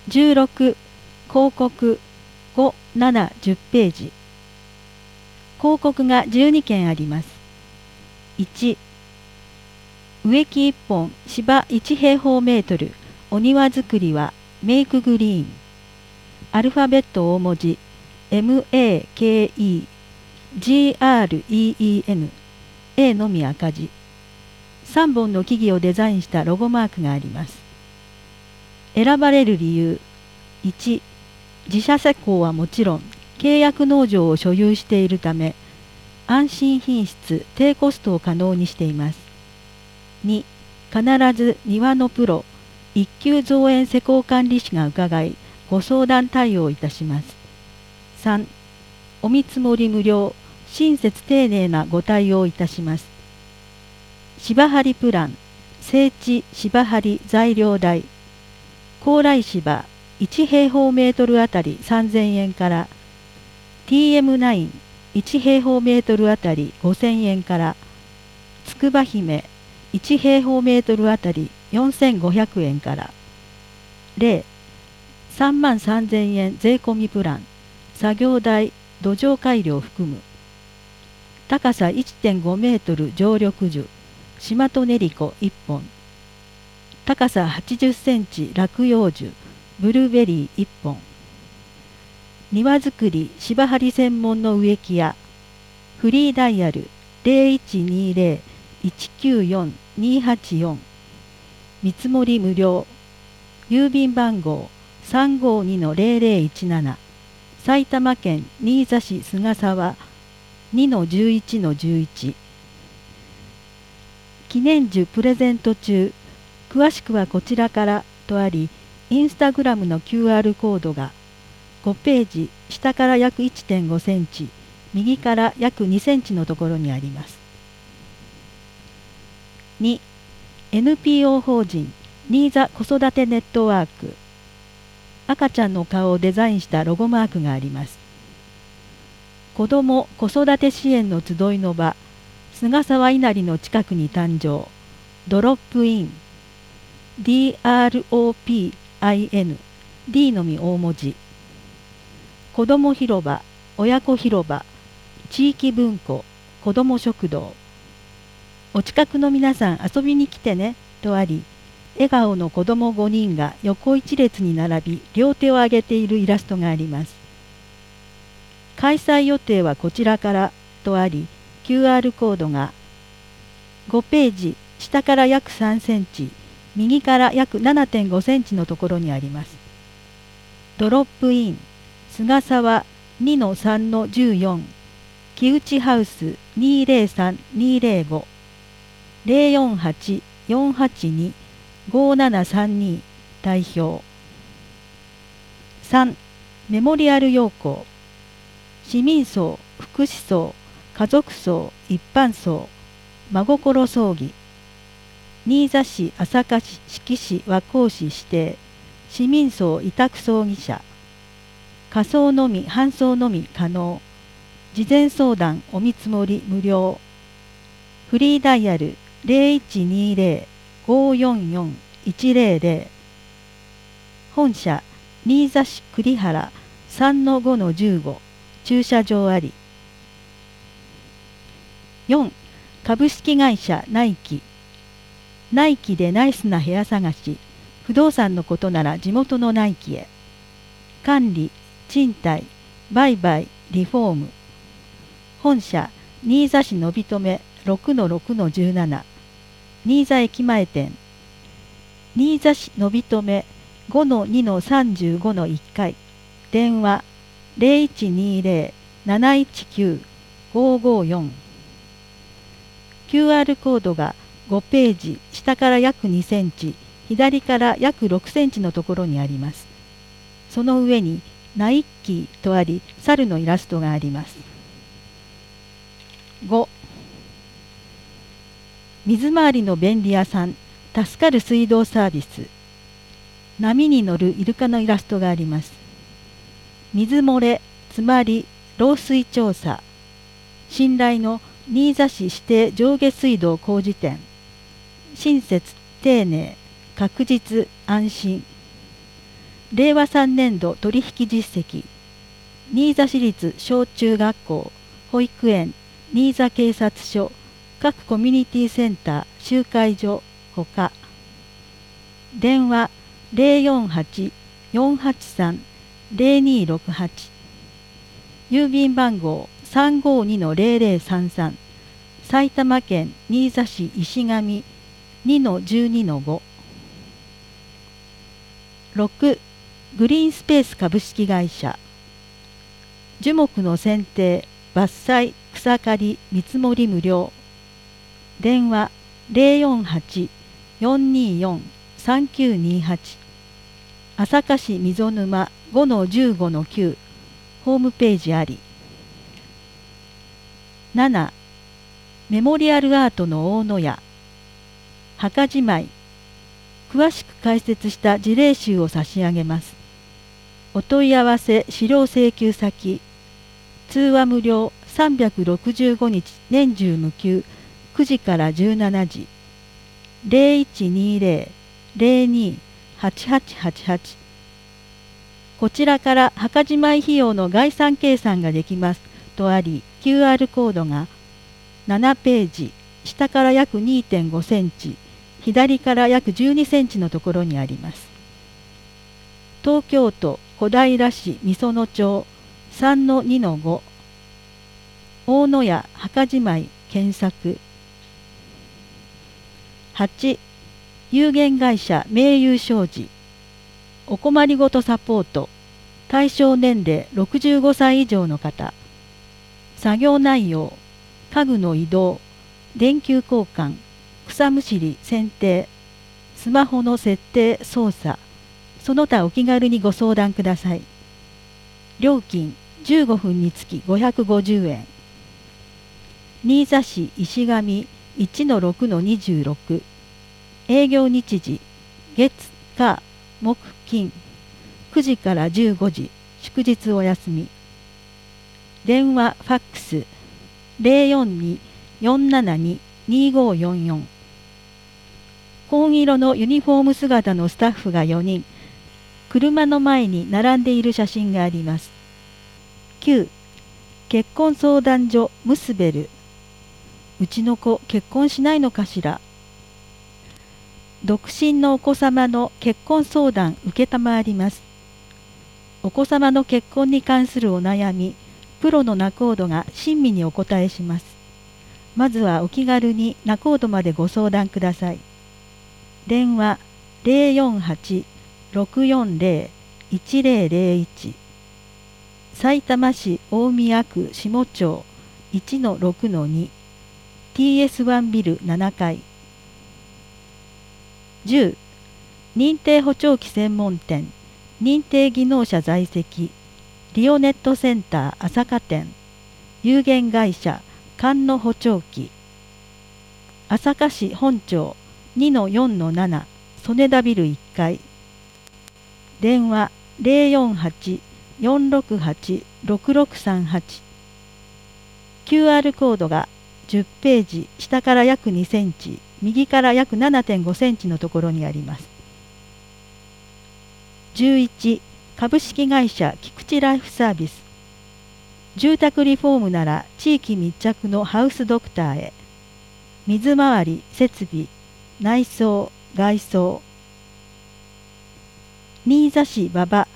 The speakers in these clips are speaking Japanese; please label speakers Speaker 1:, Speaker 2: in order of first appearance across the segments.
Speaker 1: 16広告5、7、10ページ。広告が12件あります。1、植木1本、芝1平方メートル、お庭作りはメイクグリーン。アルファベット大文字 MAKE、GREEN、A のみ赤字。3本の木々をデザインしたロゴマークがあります。選ばれる理由。1、自社施工はもちろん、契約農場を所有しているため、安心品質、低コストを可能にしています。2、必ず庭のプロ、一級造園施工管理士が伺い、ご相談対応いたします。3、お見積もり無料、親切丁寧なご対応いたします。芝張プラン、整地芝張材料代、高麗芝1平方メートルあたり3000円から、TM9 1平方メートルあたり5000円から、つくば姫1平方メートルあたり4500円から、0、33000円税込みプラン、作業代、土壌改良含む。高さ 1.5 メートル常緑樹、シマトネリコ1本。高さ80センチ落葉樹、ブルーベリー1本。庭作り芝張専門の植木屋。フリーダイヤル 0120-194-284。見積もり無料。郵便番号352-0017。埼玉県新座市菅沢 2-11-11。記念樹プレゼント中。詳しくはこちらからとあり、インスタグラムの QR コードが5ページ下から約 1.5 センチ、右から約2センチのところにあります。2、NPO 法人新座子育てネットワーク。赤ちゃんの顔をデザインしたロゴマークがあります。子ども子育て支援の集いの場、菅沢稲荷の近くに誕生。ドロップイン。DROPIN、D のみ大文字。子ども広場、親子広場、地域文庫、子ども食堂。お近くの皆さん遊びに来てね、とあり、笑顔の子ども5人が横一列に並び、両手を上げているイラストがあります。開催予定はこちらから、とあり、QR コードが5ページ、下から約3センチ、右から約 7.5 センチのところにあります。ドロップイン、菅沢 2-3-14、木内ハウス 203-205、048-482-5732代表。3、メモリアル要項。市民葬、福祉葬、家族葬、一般葬、真心葬儀。新座市、朝霞市、志木市、和光市指定、市民葬委託葬儀者。火葬のみ、搬送のみ可能。事前相談、お見積もり無料。フリーダイヤル 0120-544-100。本社、新座市栗原 3-5-15、駐車場あり。4、株式会社ナイキ。ナイキでナイスな部屋探し、不動産のことなら地元のナイキへ。管理、賃貸、売買、リフォーム。本社、新座市のびとめ 6-6-17、新座駅前店。新座市のびとめ 5-2-35-1階。電話 0120-719-554。QR コードが5ページ下から約2センチ、左から約6センチのところにあります。その上にナイッキーとあり、猿のイラストがあります。5、水回りの便利屋さん、助かる水道サービス。波に乗るイルカのイラストがあります。水漏れ、つまり漏水調査。信頼の新座市指定上下水道工事店。親切、丁寧、確実、安心。 令和3年度取引実績、新座市立小中学校、保育園、新座警察署、各コミュニティセンター、集会所ほか、電話048-483-0268、郵便番号352-0033、埼玉県新座市石上 2-12-5。6. グリーンスペース株式会社、樹木の剪定、伐採、草刈り、見積もり無料。電話048-424-3928、朝霞市溝沼 5-15-9、ホームページあり。7. メモリアルアートの大野屋、墓じまい、詳しく解説した事例集を差し上げます。お問い合わせ資料請求先、通話無料365日年中無休9時から17時、0120-02-8888。こちらから墓じまい費用の概算計算ができますとあり、QR コードが7ページ、下から約 2.5 センチ、左から約12センチのところにあります。東京都小平市美園町 3-2-5、大野屋墓じまい検索。8. 有限会社名優商事、お困りごとサポート、対象年齢65歳以上の方、作業内容、家具の移動、電球交換、草むしり剪定、スマホの設定操作、その他お気軽にご相談ください。料金15分につき550円。新座市石上 1-6-26、営業日時月火木金9時から15時、祝日お休み。電話ファックス 042-472-2544。紺色のユニフォーム姿のスタッフが4人、車の前に並んでいる写真があります。9. 結婚相談所ムスベル、うちの子結婚しないのかしら。独身のお子様の結婚相談承ります。お子様の結婚に関するお悩み、プロの仲人が親身にお答えします。まずはお気軽に仲人までご相談ください。電話048-640-1001、さいたま市大宮区下町 1-6-2、TS1 ビル7階。10. 認定補聴器専門店、認定技能者在籍、リオネットセンター朝霞店、有限会社菅野補聴器、朝霞市本町 2-4-7、曽根田ビル1階。電話048-468-6638。QR コードが10ページ、下から約2センチ、右から約 7.5 センチのところにあります。11. 株式会社菊池ライフサービス。住宅リフォームなら地域密着のハウスドクターへ。水回り、設備、内装、外装。新座市馬場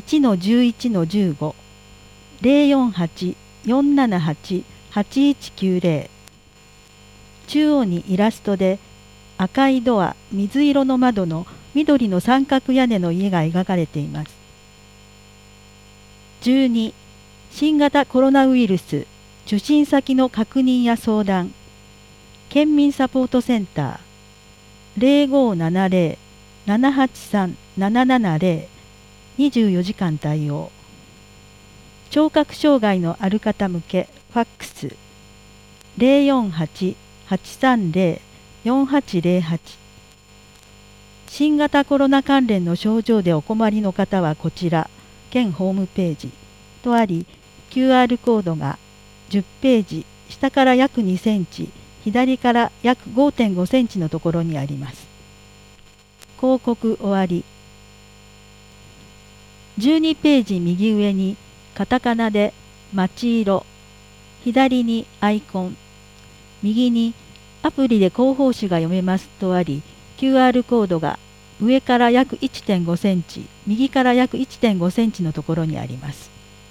Speaker 1: 1-11-15、048-478-8190。中央にイラストで赤いドア、水色の窓の緑の三角屋根の家が描かれています。12. 新型コロナウイルス受診先の確認や相談、県民サポートセンター 0570-783-770、24時間対応。聴覚障害のある方向けファックス 048-830-4808。新型コロナ関連の症状でお困りの方はこちら、県ホームページとあり、QR コードが10ページ、下から約2センチ、左から約 5.5 センチのところにあります。広告終わり。 12ページ右上にカタカナで町色、左にアイコン、右にアプリで広報誌が読めますとあり、QR コードが上から約 1.5 センチ、右から約 1.5 センチのところにあります。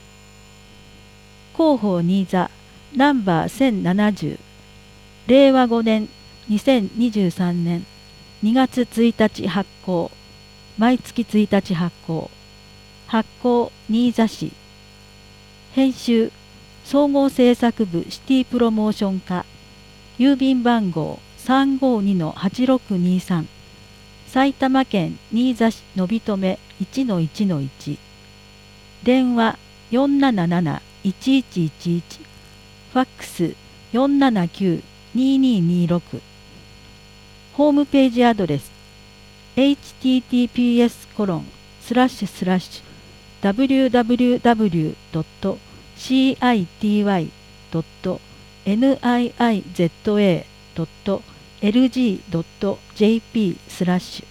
Speaker 1: 広報新座ナンバー1070、令和5年2023年2月1日発行、毎月1日発行、発行新座市、編集総合制作部シティプロモーション課、郵便番号 352-8623、埼玉県新座市のびとめ 1-1-1、電話 477-1111、ファックス 479-2226、ホームページアドレス https://www.citiy.niza.lg.jp/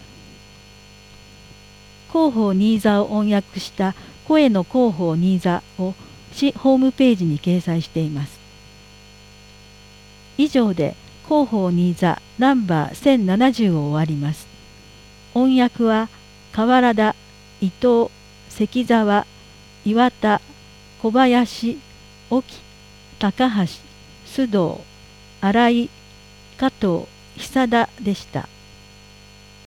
Speaker 1: 広報新座を翻訳した声の広報新座を市ホームページに掲載しています。以上で広報新座ナンバー1070を終わります。音訳は河原田、伊藤、関澤、岩田、小林、沖、高橋、須藤、新井、加藤、久田でした。